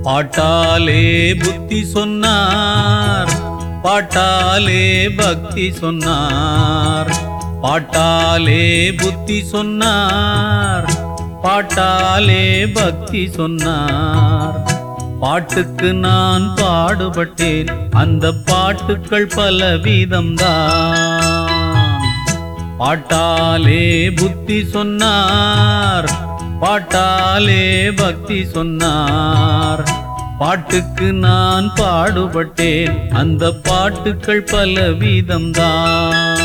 பாட்டாலே புத்தி சொன்னார், பாட்டாலே பக்தி சொன்னார். பாட்டாலே புத்தி சொன்னார், பாட்டாலே பக்தி சொன்னார். பாட்டுக்கு நான் பாடுபட்டேன், அந்த பாட்டுக்கள் பலவிதம்தான். பாட்டாலே புத்தி சொன்னார், பாட்டாலே பக்தி சொன்னார். பாட்டுக்கு நான் பாடுபட்டேன், அந்த பாட்டுக்கள் பலவிதம்தான்.